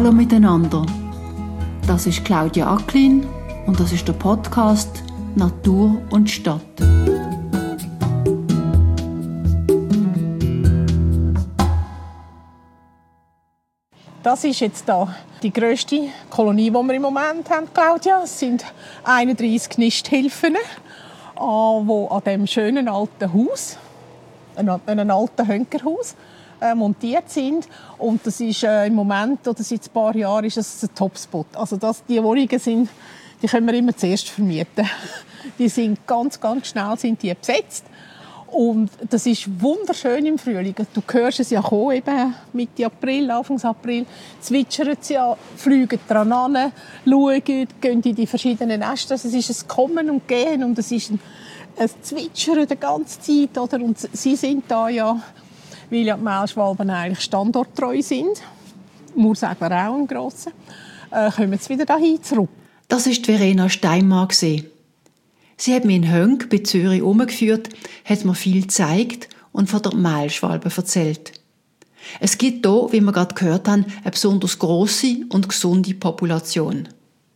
Hallo miteinander. Das ist Claudia Acklin und das ist der Podcast Natur und Stadt. Das ist jetzt da die grösste Kolonie, die wir im Moment haben, Claudia. Es sind 31 Nisthilfen, die an diesem schönen alten Haus, einem alten Hönkerhaus, montiert sind. Und das ist im Moment, oder seit ein paar Jahren, ist es ein Topspot. Also die Wohnungen sind, die können wir immer zuerst vermieten. Die sind ganz schnell sind die besetzt. Und das ist wunderschön im Frühling. Du hörst es ja kommen, eben Mitte April, Anfang April. Zwitschern sie ja, fliegen dran an, schauen, gehen in die verschiedenen Nester. Also es ist ein Kommen und Gehen und es ist ein Zwitschern die ganze Zeit. Oder? Und sie sind da ja, weil ja die Mehlschwalben eigentlich standorttreu sind, Moorsegler auch im Grossen, kommen sie wieder dahin zurück. Das war Verena Steinmann. Sie hat mich in Hönk bei Zürich herumgeführt, hat mir viel gezeigt und von der Mehlschwalbe erzählt. Es gibt hier, wie wir gerade gehört haben, eine besonders grosse und gesunde Population.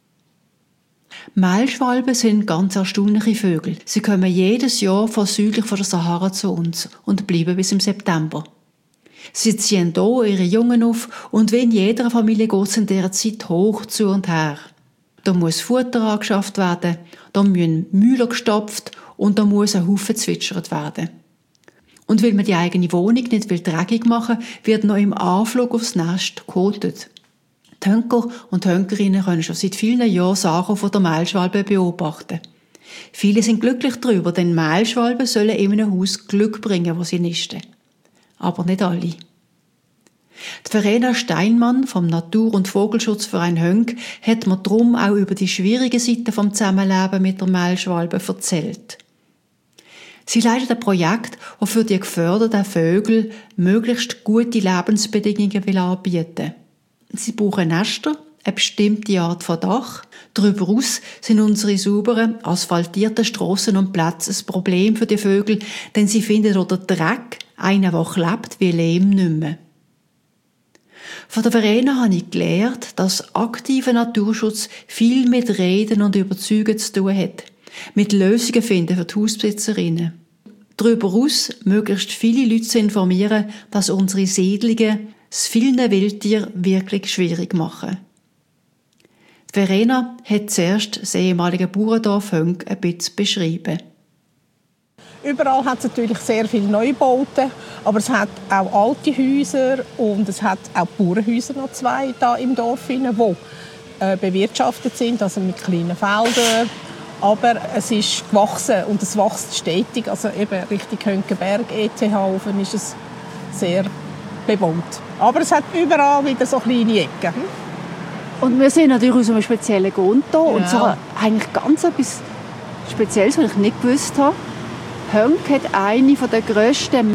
Mehlschwalben sind ganz erstaunliche Vögel. Sie kommen jedes Jahr von südlich von der Sahara zu uns und bleiben bis im September. Sie ziehen hier ihre Jungen auf und wie in jeder Familie geht es in dieser Zeit hoch zu und her. Da muss Futter angeschafft werden, da müssen Mühler gestopft und da muss ein Haufen zwitschert werden. Und weil man die eigene Wohnung nicht dreckig machen will, wird noch im Anflug aufs Nest gekotet. Die Hönker und Hönkerinnen können schon seit vielen Jahren Sachen von der Mehlschwalbe beobachten. Viele sind glücklich darüber, denn Mehlschwalben sollen in einem Haus Glück bringen, wo sie nisten. Aber nicht alle. Die Verena Steinmann vom Natur- und Vogelschutzverein Hönk hat mir darum auch über die schwierigen Seiten vom Zusammenleben mit der Mehlschwalbe erzählt. Sie leitet ein Projekt, das für die geförderten Vögel möglichst gute Lebensbedingungen anbieten will. Sie brauchen Nester, eine bestimmte Art von Dach. Darüber hinaus sind unsere sauberen, asphaltierten Strassen und Plätze ein Problem für die Vögel, denn sie finden dort den Dreck, einer, der klebt, wie Lehm, nicht mehr. Von der Verena habe ich gelernt, dass aktiver Naturschutz viel mit Reden und Überzeugen zu tun hat. Mit Lösungen finden für die Hausbesitzerinnen. Darüber hinaus möglichst viele Leute zu informieren, dass unsere Siedlungen es vielen Wildtieren wirklich schwierig machen. Die Verena hat zuerst das ehemalige Bauerndorf Hönk ein bisschen beschrieben. Überall hat es natürlich sehr viele Neubauten, aber es hat auch alte Häuser und es hat auch Bauernhäuser, noch 2 da im Dorf, die bewirtschaftet sind, also mit kleinen Feldern. Aber es ist gewachsen und es wächst stetig, also eben Richtung Hönkenberg, ETH-Ofen ist es sehr bewohnt. Aber es hat überall wieder so kleine Ecken. Und wir sind natürlich aus einem speziellen Grund hier. Genau. Und zwar eigentlich ganz etwas Spezielles, was ich nicht gewusst habe. Hönk hat eine der grössten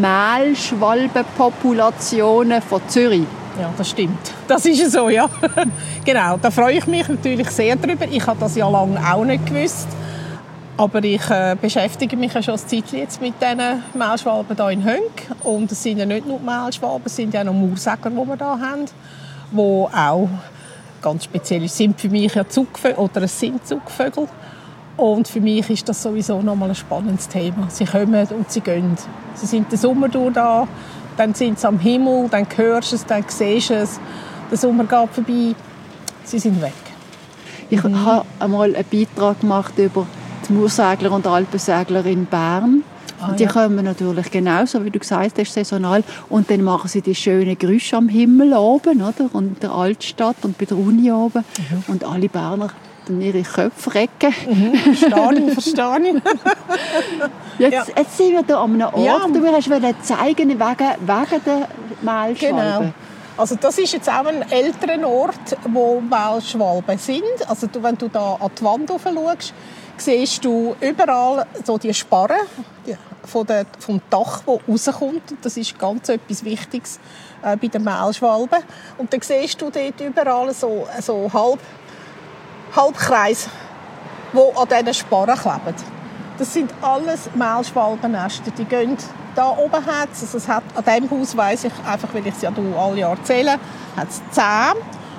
Mehlschwalbenpopulationen von Zürich. Ja, das stimmt. Das ist so, ja. Genau, da freue ich mich natürlich sehr drüber. Ich habe das ja lange auch nicht gewusst. Aber ich beschäftige mich ja schon ein Zeitchen jetzt mit diesen Mehlschwalben hier in Hönk. Und es sind ja nicht nur die Mehlschwalben, es sind ja auch noch Moorsegler, die wir hier haben, die auch ganz speziell sind für mich ja Zugvögel, oder es sind Zugvögel. Und für mich ist das sowieso nochmal ein spannendes Thema. Sie kommen und sie gehen. Sie sind den Sommer durch da, dann sind sie am Himmel, dann hörst du es, dann siehst du es. Der Sommer geht vorbei, sie sind weg. Ich habe einmal einen Beitrag gemacht über die Moorsegler und Alpensegler in Bern. Und die kommen natürlich genauso, wie du gesagt hast, saisonal. Und dann machen sie die schönen Geräusche am Himmel oben, oder? Und in der Altstadt und bei der Uni oben. Und alle Berner dann ihre Köpfe recken. Verstehe ich. Jetzt sind wir hier an einem Ort, Ja. du willst zeigen wegen der Mehlschwalben. Genau. Also das ist jetzt auch ein älterer Ort, wo Mehlschwalben sind. Also wenn du da an die Wand rauf schaust, siehst du überall so die Sparren vom Dach, das rauskommt. Und das ist ganz etwas Wichtiges bei den Mehlschwalben. Und dann siehst du dort überall so Halbkreis, die an diesen Sparren kleben. Das sind alles Mehlschwalbennester. Die gehen da oben hat's, also es hat, an diesem Haus weiss ich, einfach weil ich es ja alle Jahre erzähle, hat es 10.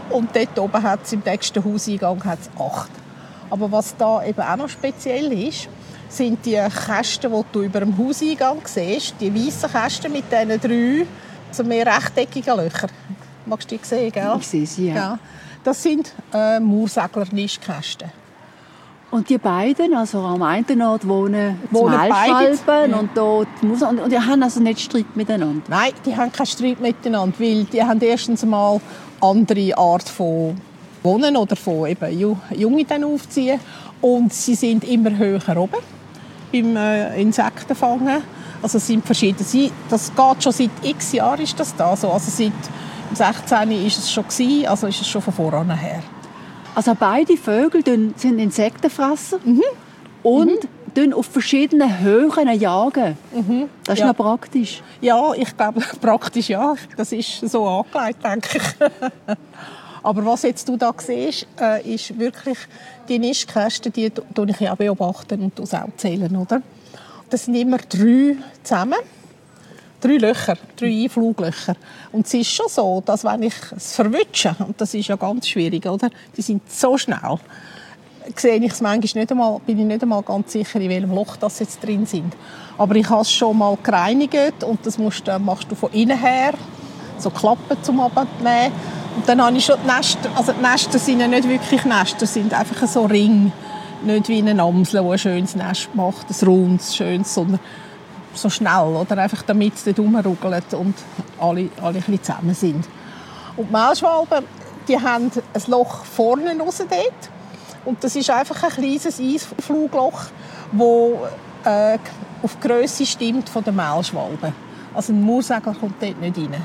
und dort oben hat es im nächsten Hauseingang 8. Aber was da eben auch noch speziell ist, sind die Kästen, die du über dem Hauseingang siehst, die weißen Kästen mit diesen 3 so mehr rechteckigen Löchern. Magst du die sehen, gell? Ich sehe sie, ja. Das sind Moorsegler-Nistkästen. Und die beiden, also am einen Ort wohnen die beide, Mehlschwalben und dort und die haben also nicht Streit miteinander? Nein, die haben keinen Streit miteinander, weil die haben erstens mal andere Art von Wohnen oder von eben Junge dann aufziehen und sie sind immer höher oben beim Insektenfangen. Also es sind verschiedene. Das geht schon seit x Jahren ist das da so. Also seit 16 ist es schon gewesen, also ist es schon von voran her. Also beide Vögel sind Insektenfresser und auf verschiedenen Höhen jagen. Das ist noch praktisch. Ja, ich glaube, praktisch ja. Das ist so angelegt, denke ich. Aber was jetzt du da siehst, ist wirklich die Nistkästen, die ich ja beobachten und auch zählen, oder? Das sind immer 3 zusammen. 3 Löcher, 3 Einfluglöcher. Und es ist schon so, dass wenn ich es verwünsche, und das ist ja ganz schwierig, oder? Die sind so schnell, sehe ich es manchmal nicht einmal, bin ich nicht einmal ganz sicher, in welchem Loch das jetzt drin sind. Aber ich habe es schon mal gereinigt und das machst du von innen her, so Klappen zum Abnehmen. Und dann habe ich schon die Nester, also die Nester sind ja nicht wirklich Nester, sind einfach so Ringe, nicht wie eine Amsel, die ein schönes Nest macht, ein rundes, schönes, sondern so schnell, oder? Einfach damit es dort rumruckelt und alle ein bisschen zusammen sind. Und die Mehlschwalben, die haben ein Loch vorne raus dort. Und das ist einfach ein kleines Einflugloch, das auf die Grösse stimmt von der Mehlschwalbe. Also ein Moorsegler kommt dort nicht rein.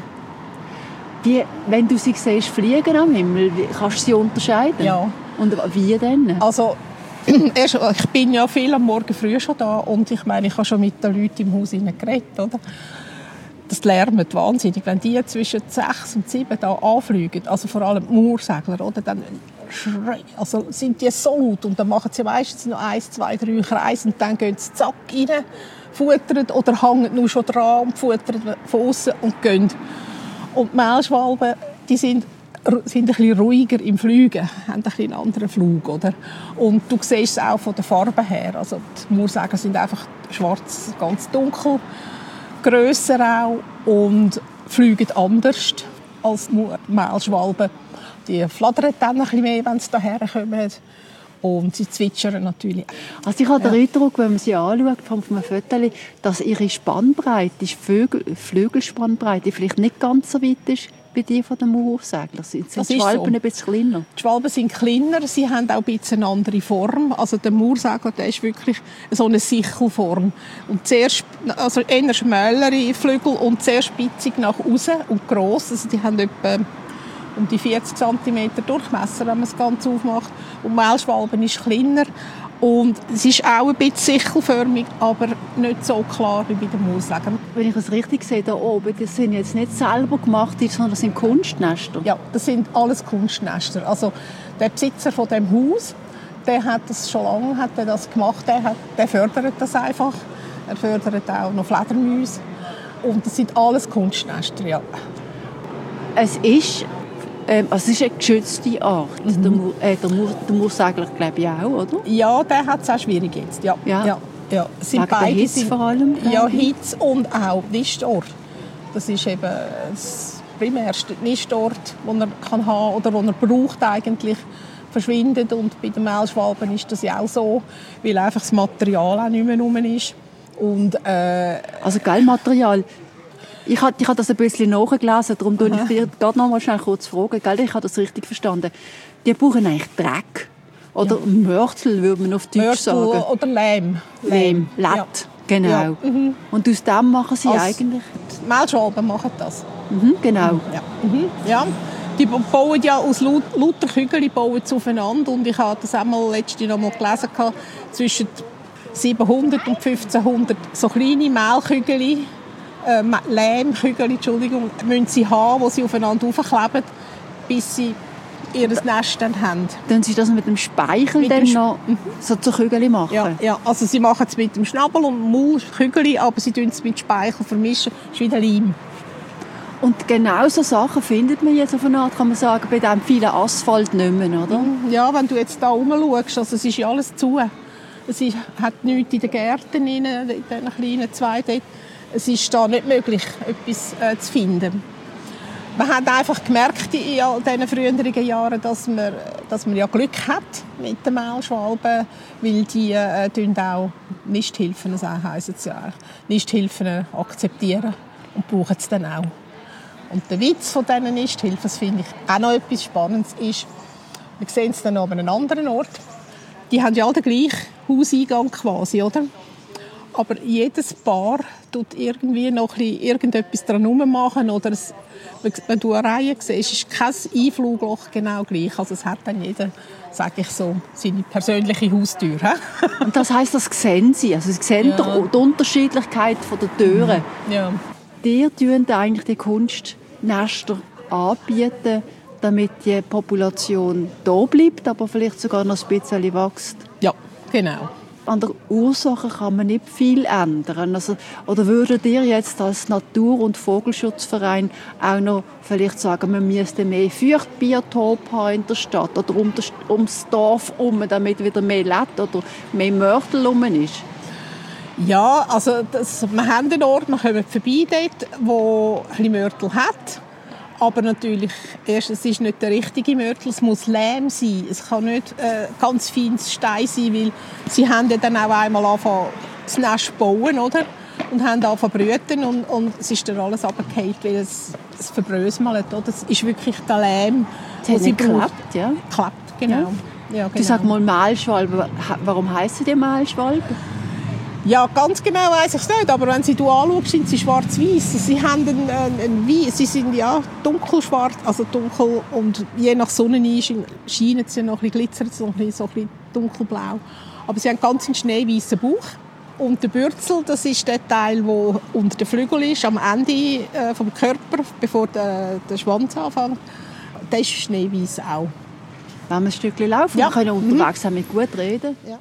Wenn du sie siehst, fliegen am Himmel, kannst du sie unterscheiden? Ja. Und wie denn? Also, ich bin ja viel am Morgen früh schon da und ich meine, ich habe schon mit den Leuten im Haus geredet, oder? Das lärmt wahnsinnig, wenn die zwischen 6 und 7 da anfliegen, also vor allem die Moorsegler, oder? Dann also sind die so laut und dann machen sie meistens noch 1, 2, 3 Kreise und dann gehen sie zack rein, futtern oder hängen nur schon dran und futtern von außen und gehen. Und die Mehlschwalben, die sind ein bisschen ruhiger im Fliegen, haben ein bisschen einen anderen Flug, oder? Und du siehst es auch von der Farbe her. Also die Moorsegler sind einfach schwarz, ganz dunkel, grösser auch und fliegen anders als die Mehlschwalben. Die flattern dann ein bisschen mehr, wenn sie daher kommen. Und sie zwitschern natürlich. Also ich habe den Eindruck, wenn man sie anschaut, von einem Foto, dass ihre Spannbreite, Flügelspannbreite, vielleicht nicht ganz so weit ist wie die von den Moorseglern. Sind die Schwalben so ein bisschen kleiner? Die Schwalben sind kleiner, sie haben auch ein bisschen eine andere Form. Also der Moorsegler, der ist wirklich so eine Sichelform. Und also eher schmälere Flügel und sehr spitzig nach außen und gross. Also die haben etwa um die 40 cm Durchmesser, wenn man es ganz aufmacht. Und die Mehlschwalben ist kleiner. Und es ist auch ein bisschen sichelförmig, aber nicht so klar wie bei den Moorseglern. Wenn ich es richtig sehe, da oben, das sind jetzt nicht selber gemacht, sondern das sind Kunstnester? Ja, das sind alles Kunstnester. Also der Besitzer von dem Haus, der hat das schon lange das gemacht. Der fördert das einfach. Er fördert auch noch Fledermäuse. Und das sind alles Kunstnester, ja. Es ist eine geschützte Art. Der Moorsegler, glaube ich, auch, oder? Ja, der hat es auch schwierig jetzt. Ja. Sind beide der Hitze vor allem? Ja, Hitze und auch Nistort. Das ist eben das primärste Nistort, den er kann haben oder den er braucht eigentlich, verschwindet. Und bei den Mehlschwalben ist das ja auch so, weil einfach das Material auch nicht mehr rum ist. Und, also Material. Ich habe das ein bisschen nachgelesen, darum tue ich dir gerade noch mal schnell kurz fragen. Gell? Ich habe das richtig verstanden. Die brauchen eigentlich Dreck. Oder Mörtel, würde man auf Deutsch sagen. Oder Lehm. Latt, ja. Genau. Ja. Und aus dem machen sie eigentlich... Die Mehlschwalben machen das. Genau. Ja. Die bauen ja aus lauter Kügeln aufeinander. Und ich habe das einmal letztens noch mal gelesen, zwischen 700 und 1500 so kleine Mehlkügel, Lehmkügel, müssen sie haben, die sie aufeinander aufkleben, bis sie ihr Nest dann haben. Dann sie das mit dem Speichel noch so zu Kügel machen? Ja, also sie machen es mit dem Schnabel und dem Maul Kügel, aber sie tun es mit Speichel vermischen. Das ist wie der Leim. Und genau so Sachen findet man jetzt auf eine Art, kann man sagen, bei diesem vielen Asphalt nicht mehr, oder? Ja, wenn du jetzt da rumschaust, also es ist ja alles zu. Es hat nichts in den Gärten, in diesen kleinen zwei dort. Es ist da nicht möglich, etwas zu finden. Man hat einfach gemerkt in all diesen früheren Jahren, dass man ja Glück hat mit den Mehlschwalben, weil die auch Nisthilfen, heissen sie ja, Nisthilfen akzeptieren und brauchen es dann auch. Und der Witz von diesen Nisthilfen, das finde ich auch noch etwas Spannendes, ist, wir sehen es dann an einem anderen Ort, die haben ja alle den gleichen Hauseingang quasi, oder? Aber jedes Paar tut irgendwie noch irgendetwas dran machen oder wenn du eine Reihe siehst, ist kein Einflugloch genau gleich. Also es hat dann jeder, sage ich so, seine persönliche Haustür. Und das heisst, das sehen Sie? Also Sie sehen die Unterschiedlichkeit der Türen. Ja. Die tun eigentlich die Kunstnester anbieten, damit die Population da bleibt, aber vielleicht sogar noch ein bisschen wächst. Ja, genau. An der Ursache kann man nicht viel ändern. Also, oder würdet ihr jetzt als Natur- und Vogelschutzverein auch noch vielleicht sagen, man müsste mehr Feuchtbiotope haben in der Stadt oder ums Dorf herum, damit wieder mehr lebt oder mehr Mörtel herum ist? Ja, also wir haben einen Ort, wir kommen vorbei dort, wo ein bisschen Mörtel hat. Aber natürlich, erstens, es ist nicht der richtige Mörtel, es muss Lehm sein. Es kann nicht ganz feines Stein sein, weil sie haben ja dann auch einmal angefangen, das Nest bauen, oder? Und haben angefangen zu brüten und es ist dann alles runtergefallen, weil es verbröselt, oder? Es ist wirklich der Lehm, den sie klappt, ja? Klappt, genau. Ja. Ja, genau. Du sag mal Mehlschwalben. Warum heissen die Mehlschwalben? Ja, ganz genau weiss ich es nicht, aber wenn sie anschaust, sind sie schwarz-weiß. Sie haben sie sind ja dunkelschwarz, also dunkel, und je nach Sonnenschein scheinen sie noch ein bisschen, glitzern sie noch so ein bisschen dunkelblau. Aber sie haben ganz einen schneeweißen Bauch. Und der Bürzel, das ist der Teil, der unter den Flügeln ist, am Ende vom Körper, bevor der Schwanz anfängt. Der ist schneeweiß auch. Wenn wir ein Stückchen laufen, ja. Wir können unterwegs auch mit gut reden. Ja.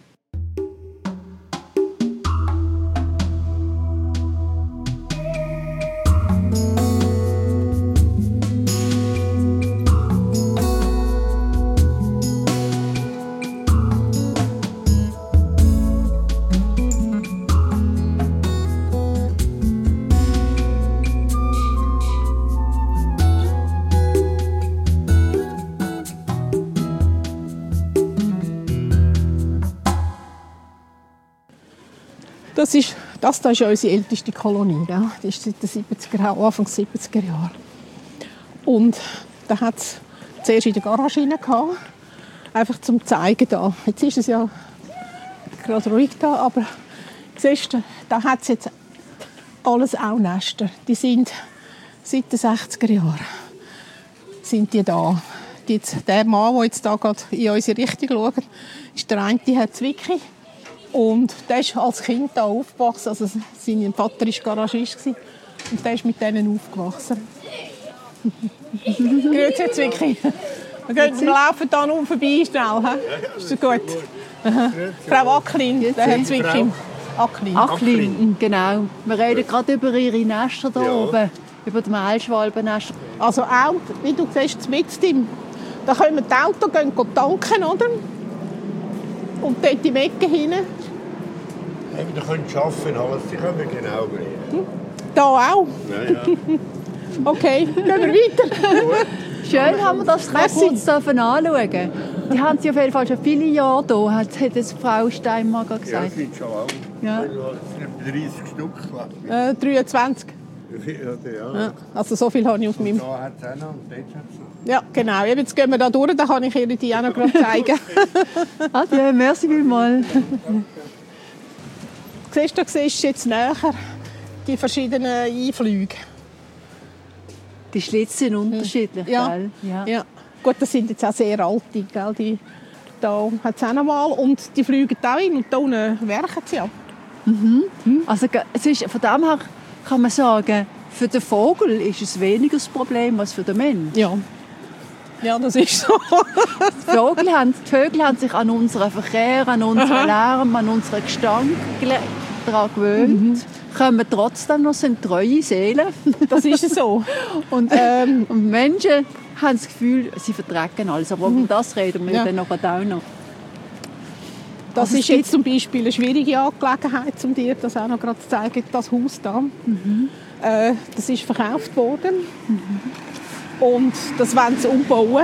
Das ist ja unsere älteste Kolonie. Gell? Die ist seit den 70er, Anfang 70er Jahren. Und da hat es zuerst in der Garage rein gehabt, einfach zum zeigen da. Jetzt ist es ja gerade ruhig da, aber siehst du, da hat es jetzt alles auch Nester. Die sind seit den 60er Jahren sind die da. Der Mann, der jetzt da gerade in unsere Richtung schaut, ist der eine, der hat Zwicky. Und der ist als Kind hier aufgewachsen. Also sein Vater war Garagist und der ist mit denen aufgewachsen. Grüezi, Herr Zwicky. Wir laufen hier nun vorbei schnell. He? Ist das gut? Frau Acklin, der Herr Zwicky. Acklin, genau. Wir reden gerade über ihre Nester hier oben, über die Mehlschwalbennester. Also auch, wie du siehst, mit dem, da können die Autos tanken, oder? Und dort in die Ecke hinein. Wir können arbeiten, alles, die können wir genau bringen. Da auch? Ja. Okay, gehen wir weiter. Schön haben wir das kurz anschauen. Die haben sie auf jeden Fall schon viele Jahre hier, hat jetzt Frau Steinmager gesagt. Ja, sind schon alt. Ja. 30 Stück. 23. Ja. Also so viel habe ich auf meinem... Da hat es auch noch und dort hat es noch. Ja, genau. Jetzt gehen wir da durch, dann kann ich Ihnen die auch noch gerade zeigen. Adieu, merci vielmals. Siehst du jetzt näher die verschiedenen Einflüge. Die Schlitze sind unterschiedlich, ja. Gell? Ja. Gut, das sind jetzt auch sehr alte. Gell? Die, da hat es auch noch mal. Und die fliegen da rein und da unten werken sie ab. Also es ist, von dem her kann man sagen, für den Vogel ist es weniger das Problem als für den Mensch. Ja, das ist so. Die Vögel haben sich an unseren Verkehr, an unseren Lärm, an unseren Gestank daran gewöhnt. kommen trotzdem noch, sind treue Seelen. Das ist so. Und Menschen haben das Gefühl, sie vertragen alles. Aber über das reden wir dann noch auch noch. Das ist jetzt zum Beispiel eine schwierige Angelegenheit, um dir das auch noch gerade zu zeigen. Das Haus da, das ist verkauft worden. Und das wollen sie umbauen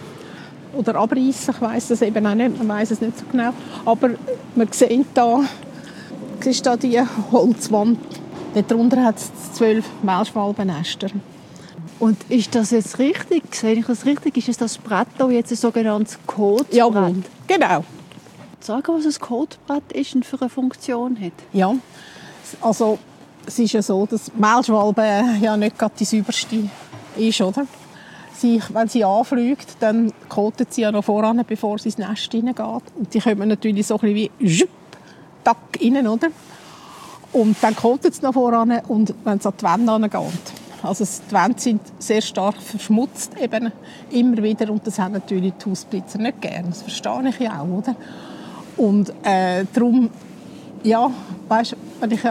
oder abreißen. Ich weiss das eben auch nicht, man weiss es nicht so genau. Aber man sieht da, siehst da die Holzwand. Darunter hat es 12 Mehlschwalbennester. Und ist das jetzt richtig? Sehe ich das richtig? Ist es das Brett hier jetzt ein sogenanntes Kotbrett? Ja, genau. Sagen, was ein Kotbrett ist und für eine Funktion hat? Ja, also es ist ja so, dass Mehlschwalbe ja nicht gerade die sauberste ist, oder? Wenn sie anfliegt, dann kotet sie ja noch voran, bevor sie ins Nest hineingeht. Und die kommen natürlich so ein bisschen wie zschüpp, tack rein, oder? Und dann kotet sie noch voran und wenn sie an die Wände hineingeht. Also die Wände sind sehr stark verschmutzt, eben immer wieder. Und das haben natürlich die Hausbesitzer nicht gern. Das verstehe ich ja auch, oder? Und darum, ja, weißt, wenn ich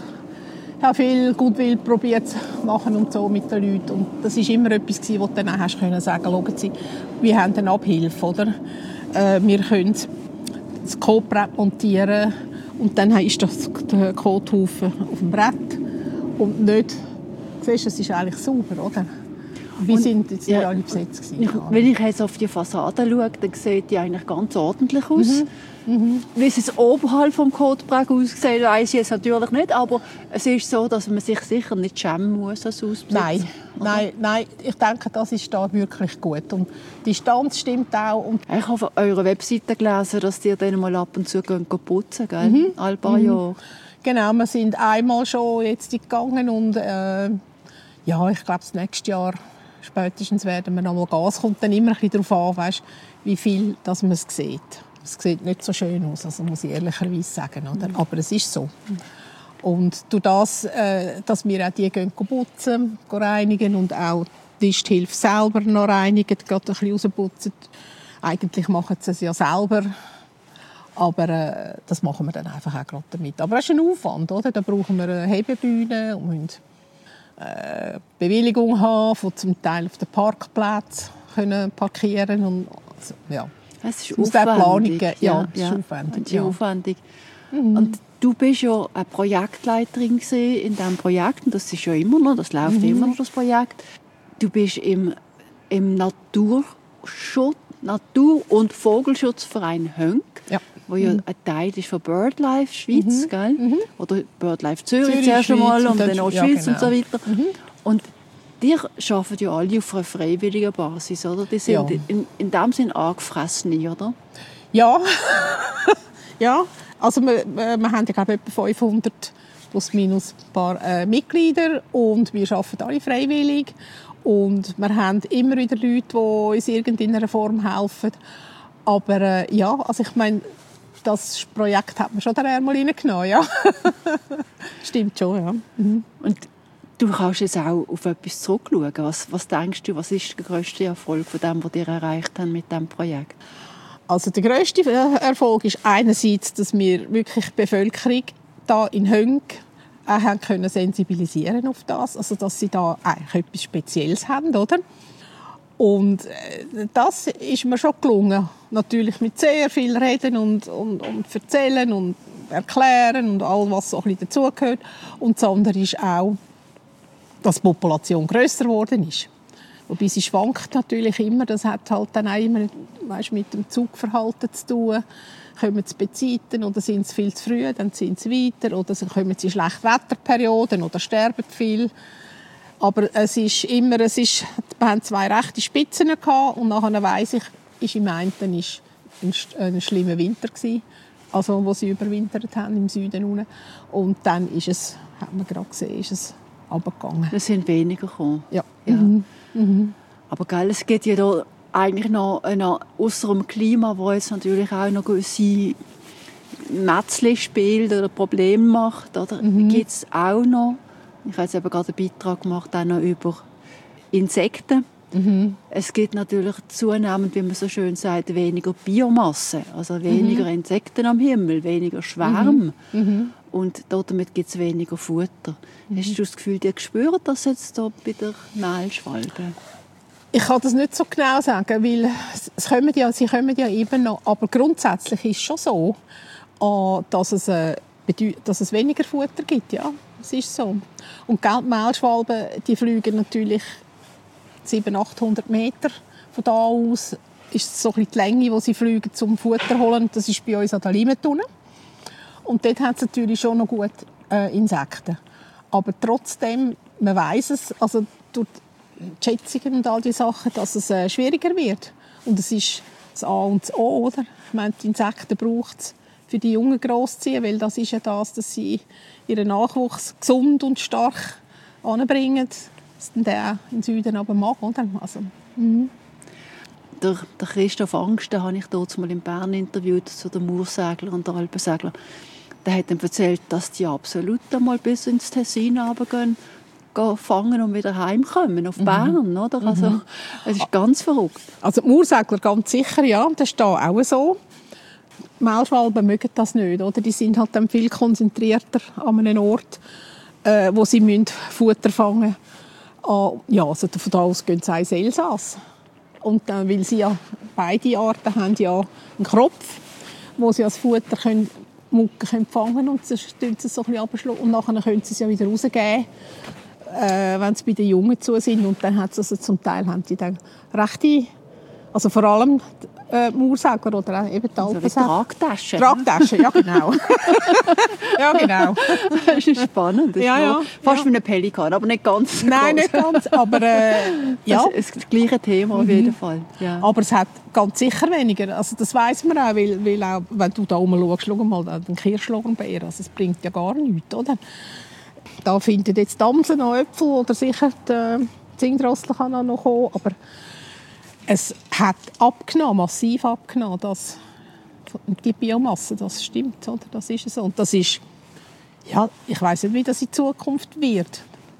habe viel Gutwill probiert zu machen und so mit den Leuten. Und das war immer etwas, wo du dann auch hast können sagen, schauen Sie, wir haben eine Abhilfe, oder? Wir können das Kotbrett montieren und dann ist das der Kothaufen auf dem Brett und nicht, siehst du, es ist eigentlich sauber, oder? Wir sind jetzt nicht alle besetzt gewesen. Wenn ich jetzt auf die Fassade schaue, dann sieht die eigentlich ganz ordentlich aus. Wie es jetzt oberhalb vom Kotbrett aussieht, weiss ich jetzt natürlich nicht, aber es ist so, dass man sich sicher nicht schämen muss als Hausbesitzer. Nein, ich denke, das ist da wirklich gut. Und die Distanz stimmt auch. Und ich habe auf eurer Webseite gelesen, dass ihr dann mal ab und zu putzen gell? Alle paar Jahre. Genau, wir sind einmal schon jetzt gegangen und ja, ich glaube, das nächste Jahr spätestens werden wir noch mal gehen. Es kommt dann immer ein bisschen darauf an, weißt, wie viel dass man es sieht. Es sieht nicht so schön aus, also muss ich ehrlicherweise sagen. Oder? Aber es ist so. Und durch das, dass wir auch die putzen, reinigen und auch die Tisthilfe selber noch reinigen, gerade ein bisschen rausputzen. Eigentlich machen sie es ja selber. Aber das machen wir dann einfach auch gerade damit. Aber es ist ein Aufwand, oder? Da brauchen wir eine Hebebühne und müssen Bewilligung haben, von zum Teil auf den Parkplatz können parkieren und also, ja. Es ist aufwendig. Ja, es ist aufwendig. Ja. Aufwendig. Und du bist ja eine Projektleiterin in diesem Projekt und das ist ja immer noch, das läuft immer noch, das Projekt. Du bist im Natur- und Vogelschutzverein Hönk, wo ja ein Teil ist von BirdLife Schweiz, gell? Oder BirdLife Zürich zuerst einmal und dann auch Schweiz und so weiter. Und die arbeiten ja alle auf einer freiwilligen Basis, oder? Die sind in dem Sinn angefressen, oder? Ja. Ja, also wir haben ja, glaube ich, etwa 500 plus minus ein paar Mitglieder und wir arbeiten alle freiwillig. Und wir haben immer wieder Leute, die uns in irgendeiner Form helfen. Aber ja, also ich meine, das Projekt hat man schon da einmal reingenommen, ja. Stimmt schon, ja. Und du kannst jetzt auch auf etwas zurückschauen. Was denkst du, was ist der grösste Erfolg von dem, was ihr erreicht habt mit diesem Projekt? Also der grösste Erfolg ist einerseits, dass wir wirklich die Bevölkerung da in Hönk haben können sensibilisieren auf das, also dass sie da eigentlich etwas Spezielles haben, oder? Und das ist mir schon gelungen. Natürlich mit sehr viel Reden und Erzählen und Erklären und all, was so ein bisschen dazugehört. Und das andere ist auch, dass die Population grösser geworden ist. Wobei sie schwankt natürlich immer. Das hat halt dann auch immer, weißt, mit dem Zugverhalten zu tun. Kommen sie bei Zeiten oder sind sie viel zu früh, dann sind sie weiter. Oder kommen sie in Schlechtwetterperioden oder sterben viel. Aber es ist immer, wir hatten 2 rechte Spitzen gehabt und nachher weiss ich, im einen war ein schlimmer Winter gewesen, also wo sie überwintert haben im Süden unten. Und dann ist es, hat man gerade gesehen, ist es runtergegangen. Es sind weniger gekommen. Ja. Aber gell, es geht ja da eigentlich noch ausser dem Klima, wo jetzt natürlich auch noch gewisse Mätzchen spielt oder Probleme macht, oder gibt es auch noch, ich habe jetzt eben gerade einen Beitrag gemacht, auch noch über Insekten, Es gibt natürlich zunehmend, wie man so schön sagt, weniger Biomasse, also weniger Insekten am Himmel, weniger Schwärme. Und damit gibt es weniger Futter. Hast du das Gefühl, die spüren das jetzt hier bei der Mehlschwalbe? Ich kann das nicht so genau sagen, weil sie kommen ja eben noch. Aber grundsätzlich ist es schon so, dass es weniger Futter gibt. Ja, es ist so. Und die Mehlschwalben, die fliegen natürlich 700-800 Meter von da aus. Ist so ein bisschen die Länge, die sie fliegen, zum Futter zu holen. Das ist bei uns an der Limetunne. Und dort hat es natürlich schon noch gut Insekten. Aber trotzdem, man weiss es, also durch die Schätzungen und all diese Sachen, dass es schwieriger wird. Und es ist das A und das O, oder? Ich meine, die Insekten braucht es für die Jungen großziehen, weil das ist ja das, dass sie ihren Nachwuchs gesund und stark anbringen, dass dann der in den Süden aber mag, oder? Also, Der Christoph Angst, den habe ich dort mal in Bern interviewt, zu den Moorsegler und den Alpensegler. Der hat dann erzählt, dass die absolut einmal bis ins Tessin runtergehen, fangen und wieder heimkommen auf Bern, oder? Also, es ist ganz verrückt. Also die Moorsegler ganz sicher, ja, das ist da auch so. Die Mehlschwalben mögen das nicht, oder? Die sind halt dann viel konzentrierter an einem Ort, wo sie Futter fangen müssen. Ja, also von da aus gehen sie ins Elsass. Und weil sie ja, beide Arten haben ja einen Kropf, wo sie als Futter Mucken fangen und dann tun sie es so ein bisschen abschlucken und nachher können sie es ja wieder rausgeben, wenn sie bei den Jungen zu sind. Und dann hat also zum Teil haben die dann rechte, also vor allem Moorsegler oder eben die Alpensegler. Tragtaschen. Tragtaschen, ja genau. Ja genau. Das ist spannend. Das ist fast wie ein Pelikan, aber nicht ganz so Nein, groß. nicht ganz, aber ja. Das ist das gleiche Thema auf jeden Fall. Ja. Aber es hat ganz sicher weniger. Also das weiss man auch, weil auch, wenn du da oben schaust, schau mal den Kirschlorbeer, also es bringt ja gar nichts, oder? Da finden jetzt die Amsen noch Äpfel oder sicher die Zingdrossel kann auch noch kommen, aber es hat massiv abgenommen, die Biomasse, das stimmt, oder? Das ist so. Und das ist, ja, ich weiss nicht, wie das in Zukunft wird.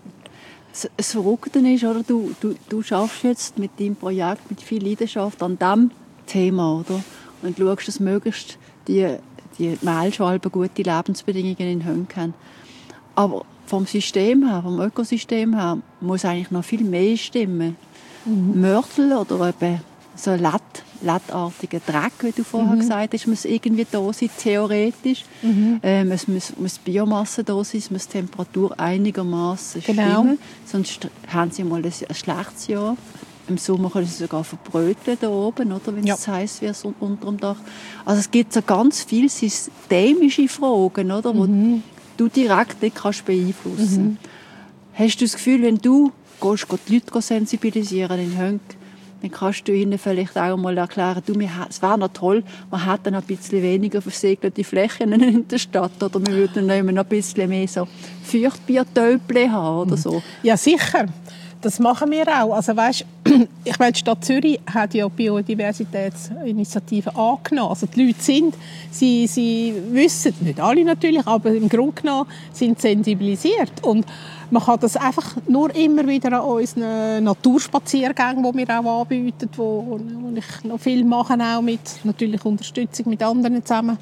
Das Verrückte ist, oder? Du schaffst jetzt mit deinem Projekt mit viel Leidenschaft an diesem Thema, oder? Und schaust, dass möglichst die Mehlschwalben gute Lebensbedingungen in Hönk haben. Aber vom System her, vom Ökosystem her, muss eigentlich noch viel mehr stimmen. Mörtel oder eben so lattartiger Dreck, wie du vorher gesagt hast, muss irgendwie da sein, theoretisch. Es muss Biomasse da sein, es muss die Temperatur einigermaßen stimmen. Sonst haben sie mal ein schlechtes Jahr. Im Sommer können sie sogar verbröteln da oben, oder, wenn es heiß wird unter dem Dach. Also es gibt so ganz viele systemische Fragen, oder, die du direkt nicht beeinflussen kannst. Hast du das Gefühl, wenn du die Leute sensibilisieren in Hönk, dann kannst du ihnen vielleicht auch mal erklären, es wäre noch toll, man hätte dann ein bisschen weniger versegelte Flächen in der Stadt, oder wir würden noch ein bisschen mehr so Feuchtbiertöpfchen haben oder so. Ja, sicher. Das machen wir auch. Also, weißt, ich meine, die Stadt Zürich hat ja Biodiversitätsinitiativen angenommen. Also die Leute sie wissen, nicht alle natürlich, aber im Grunde genommen sind sensibilisiert. Und man kann das einfach nur immer wieder an unseren Naturspaziergängen, die wir auch anbieten, wo ich noch viel mache, auch mit natürlich Unterstützung mit anderen zusammen,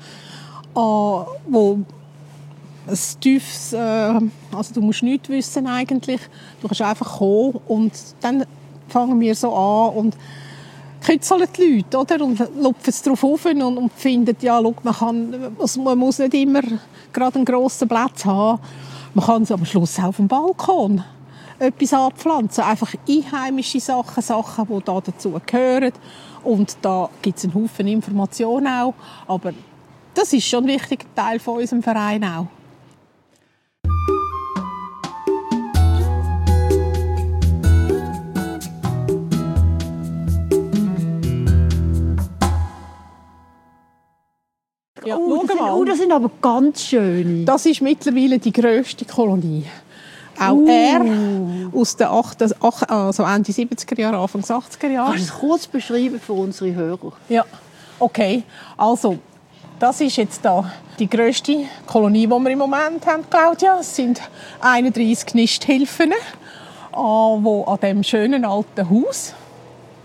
wo ein tiefes, also du musst nichts wissen eigentlich, du kannst einfach kommen und dann fangen wir so an und kitzeln die Leute, oder? Und lupfen es darauf auf und finden, ja, schau, man muss nicht immer gerade einen grossen Platz haben, man kann es am Schluss auch auf dem Balkon etwas anpflanzen, einfach einheimische Sachen, die da dazu gehören, und da gibt es einen Haufen Informationen auch, aber das ist schon ein wichtiger Teil von unserem Verein auch. Ja, das sind aber ganz schöne. Das ist mittlerweile die grösste Kolonie. Auch er aus den also Ende 70er Jahre, Anfang 80er Jahre. Kannst du es kurz beschreiben für unsere Hörer? Ja, okay. Also, das ist jetzt da die grösste Kolonie, die wir im Moment haben, Claudia. Es sind 31 Nisthilfen, die an diesem schönen alten Haus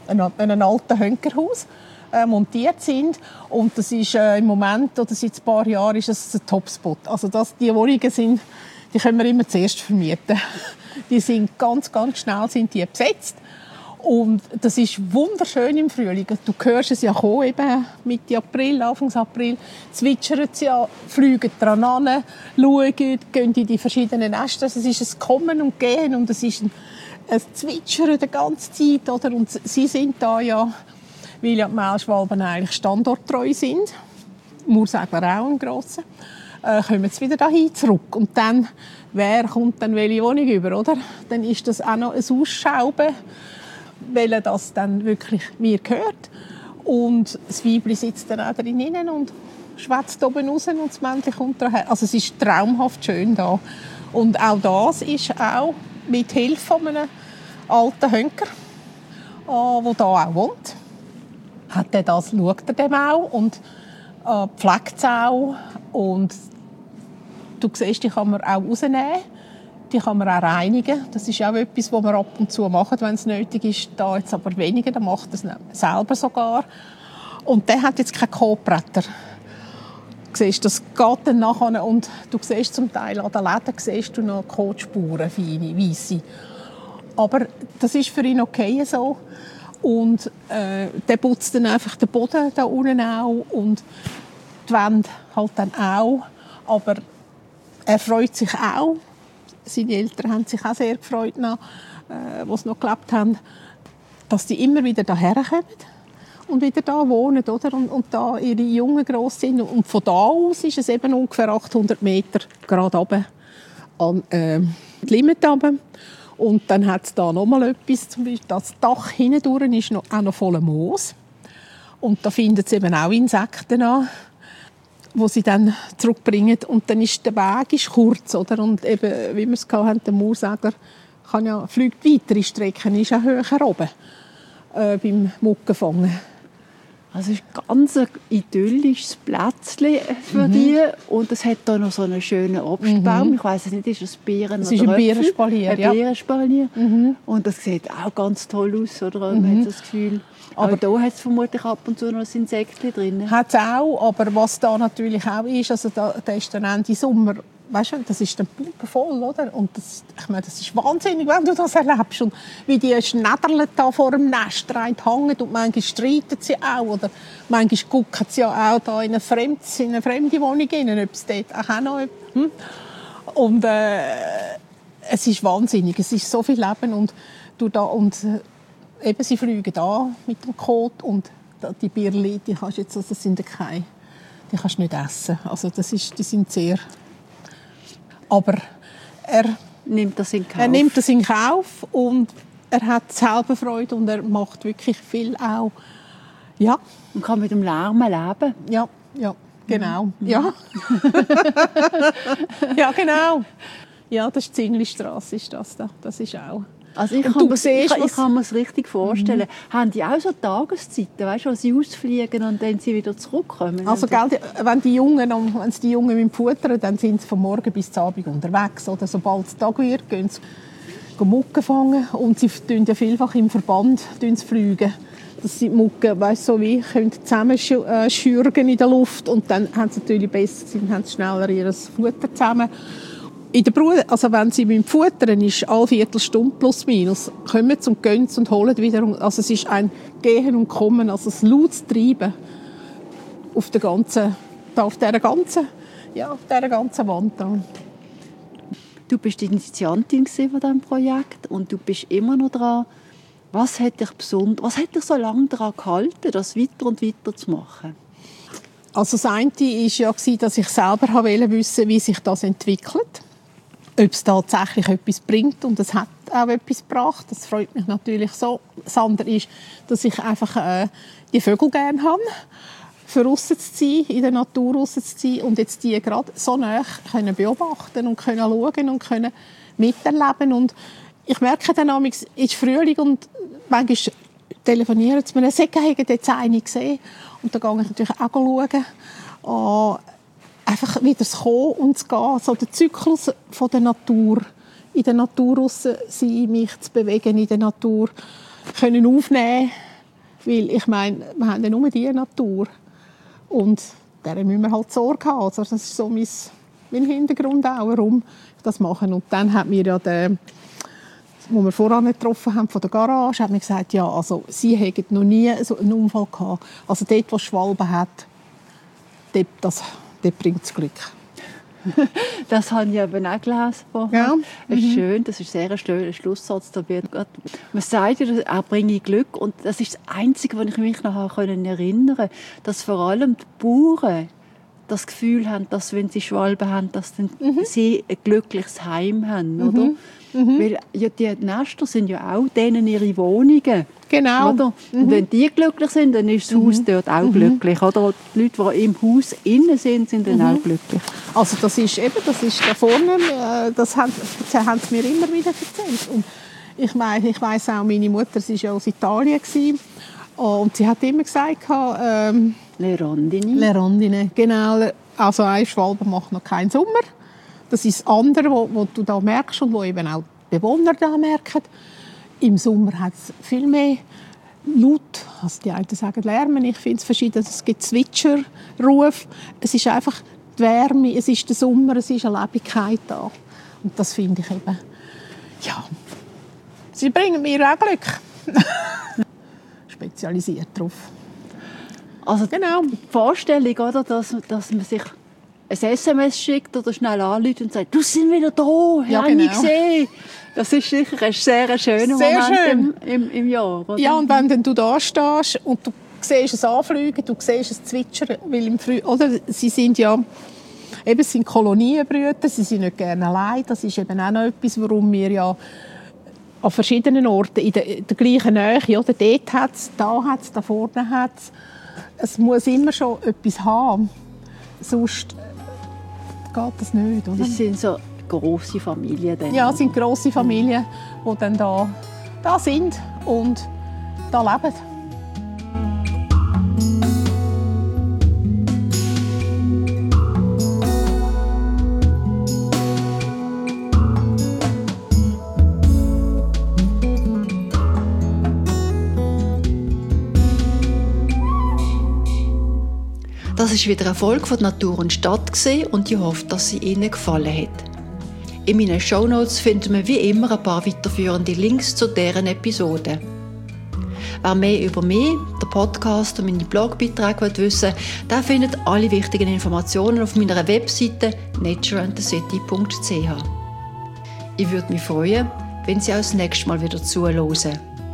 einem alten Hönkerhaus montiert sind. Und das ist im Moment, oder seit ein paar Jahren, ist es ein Topspot. Also die Wohnungen sind, die können wir immer zuerst vermieten. Die sind ganz, ganz schnell sind die besetzt. Und das ist wunderschön im Frühling. Du hörst es ja kommen, eben Mitte April, Anfang April. Zwitschern sie ja, fliegen dran an, schauen, gehen in die verschiedenen Nester. Es ist ein Kommen und Gehen und es ist ein Zwitschern die ganze Zeit. Oder? Und sie sind da ja, weil ja die Melschwalben eigentlich standorttreu sind, Moorsegler auch im Grossen, kommen sie wieder dahin zurück. Und dann, wer kommt dann welche Wohnung über, oder? Dann ist das auch noch ein Ausschauben, weil das dann wirklich mir gehört. Und das Weibli sitzt dann auch drinnen und schwätzt oben raus und das Männchen kommt daher. Also es ist traumhaft schön da. Und auch das ist auch mit Hilfe von einem alten Hönker, der da auch wohnt. Schaut er dem auch und pflegt es auch. Und du siehst, die kann man auch rausnehmen. Die kann man auch reinigen. Das ist auch etwas, was wir ab und zu machen, wenn es nötig ist. Da jetzt aber weniger, dann macht er es selber sogar. Und der hat jetzt keine Kotbretter. Du siehst, das geht dann nachher und du siehst zum Teil an den Läden siehst du noch Kotspuren, feine, weisse. Aber das ist für ihn okay so. Und der putzt dann einfach den Boden da unten auch und die Wände halt dann auch. Aber er freut sich auch. Seine Eltern haben sich auch sehr gefreut, als sie noch gelebt haben, dass die immer wieder hierher kommen und wieder da wohnen, oder? Und da ihre Jungen gross sind. Und von da aus ist es eben ungefähr 800 Meter gerade runter an die Limit runter. Und dann hat es da noch mal etwas, zum Beispiel das Dach hindurch ist auch noch voller Moos. Und da finden sie eben auch Insekten an, die sie dann zurückbringen. Und dann ist der Weg ist kurz, oder? Und eben, wie wir es hatten, der Moorsegler fliegt weitere Strecken, ist auch höher oben beim Muckenfangen. Also es ist ganz ein idyllisches Plätzchen für die. Und es hat hier noch so einen schönen Obstbaum. Ich weiss nicht, ist es Beeren oder Äpfel? Es ist ein Beerenspalier, ein Beerenspalier. Und das sieht auch ganz toll aus, oder? Man hat das Gefühl. Aber da hat es vermutlich ab und zu noch ein Insektchen drin. Hat es auch, aber was da natürlich auch ist, also da ist dann Ende Sommer, weißt du, das ist dann pumpenvoll, oder? Und ich meine, das ist wahnsinnig, wenn du das erlebst. Und wie die Schnäderle da vor dem Nest hängen und manchmal streiten sie auch, oder manchmal gucken sie ja auch da in eine fremde Wohnung rein, ob es dort auch noch Und es ist wahnsinnig, es ist so viel Leben und du da und eben, sie fliegen da mit dem Kot und die Birli, die kannst jetzt, also das sind keine, die kannst du nicht essen. Also die sind sehr. Aber er nimmt das in Kauf und er hat selber Freude und er macht wirklich viel auch. Ja. Und kann mit dem Lärm leben. Ja, genau. Ja. Ja, genau. Ja, das ist die Zingli-Strasse, ist das da. Das ist auch. Also ich kann mir es richtig vorstellen. Haben die auch so Tageszeiten, weißt du, wo sie ausfliegen und dann sie wieder zurückkommen? Also wenn die Jungen futtern, dann sind sie von morgen bis zum Abend unterwegs. Oder sobald es Tag wird, gehen sie Mucke fangen und sie fliegen ja vielfach im Verband fliegen. Dass sie die Mucke, weißt, so wie können zusammen schürgen in der Luft und dann haben sie natürlich besser, haben sie schneller ihr Futter zusammen. In der Brut, also wenn sie beim Futtern ist, alle Viertelstunde plus minus, kommen sie und gehen und holen wieder. Also es ist ein Gehen und Kommen, also ein lautes Treiben auf dieser ganzen Wand. Da. Du bist die Initiantin von diesem Projekt und du bist immer noch dran. Was hat dich so lange daran gehalten, das weiter und weiter zu machen? Also das eine war ja, dass ich selber wissen wollte, wie sich das entwickelt. Ob es tatsächlich etwas bringt und es hat auch etwas gebracht. Das freut mich natürlich so. Das andere ist, dass ich einfach die Vögel gerne habe, für raus zu sein, in der Natur raus zu sein und jetzt die gerade so nah können beobachten und können schauen und können miterleben. Und ich merke dann es ist Frühling und manchmal telefonieren sie mir, «Säcke haben jetzt eine gesehen.» Und dann gehe ich natürlich auch schauen. Einfach wieder das Kommen und das Gehen, so der Zyklus von der Natur. In der Natur raus sein, mich zu bewegen in der Natur, können aufnehmen, Weil ich meine, wir haben ja nur die Natur. Und der müssen wir halt Sorge haben. Also das ist so mein Hintergrund auch, warum ich das mache. Und dann hat mir ja der, wo wir voran getroffen haben von der Garage, hat mir gesagt, ja, also sie hätten noch nie so einen Unfall gehabt. Also dort, wo Schwalben hat, dort bringt es Glück. Das habe ich eben auch gelesen. Ja. Schön, das ist ein sehr schöner Schlusssatz. Man sagt ja, er bringe Glück. Und das ist das Einzige, was ich mich nachher erinnern konnte, dass vor allem die Bauern das Gefühl haben, dass wenn sie Schwalben haben, dass dann sie ein glückliches Heim haben. Oder? Weil ja, die Nester sind ja auch denen ihre Wohnungen. Genau. Oder? Und wenn die glücklich sind, dann ist das Haus dort auch glücklich. Oder? Die Leute, die im Haus innen sind dann auch glücklich. Also das ist da vorne, das haben sie mir immer wieder erzählt. Und ich weiss auch, meine Mutter war ja aus Italien und sie hat immer gesagt, Le Rondine. Le Rondine, genau. Also eine Schwalbe macht noch keinen Sommer. Das ist das andere, was du da merkst und wo eben auch die Bewohner da merken. Im Sommer hat es viel mehr Laut, also die einen sagen Lärmen, ich finde es verschieden, es gibt Zwitscherrufe. Es ist einfach die Wärme, es ist der Sommer, es ist eine Lebendigkeit da. Und das finde ich eben, ja, sie bringen mir auch Glück. Spezialisiert darauf. Also genau. Die Vorstellung, oder, dass man sich ein SMS schickt oder schnell anruft und sagt, du sind wieder da, habe ich gesehen. Das ist sicher ein sehr schöner Moment im Jahr. Oder? Ja, und wenn du da stehst und du siehst es anfliegen, du siehst es zwitschern, weil im oder sie sind ja, eben, es sind Kolonienbrüter, sie sind nicht gerne allein. Das ist eben auch noch etwas, warum wir ja an verschiedenen Orten in der gleichen Nähe, oder dort hat es, da vorne hat es. Es muss immer schon etwas haben, sonst geht das nicht. Oder? Das sind so grosse Familien. Dann, ja, es sind grosse Familien, die dann da sind und da leben. Das war wieder eine Folge von «Natur und Stadt» und ich hoffe, dass sie Ihnen gefallen hat. In meinen Shownotes finden wir wie immer ein paar weiterführende Links zu deren Episoden. Wer mehr über mich, den Podcast und meine Blogbeiträge wissen will, der findet alle wichtigen Informationen auf meiner Webseite natureandthecity.ch. Ich würde mich freuen, wenn Sie auch das nächste Mal wieder zuhören.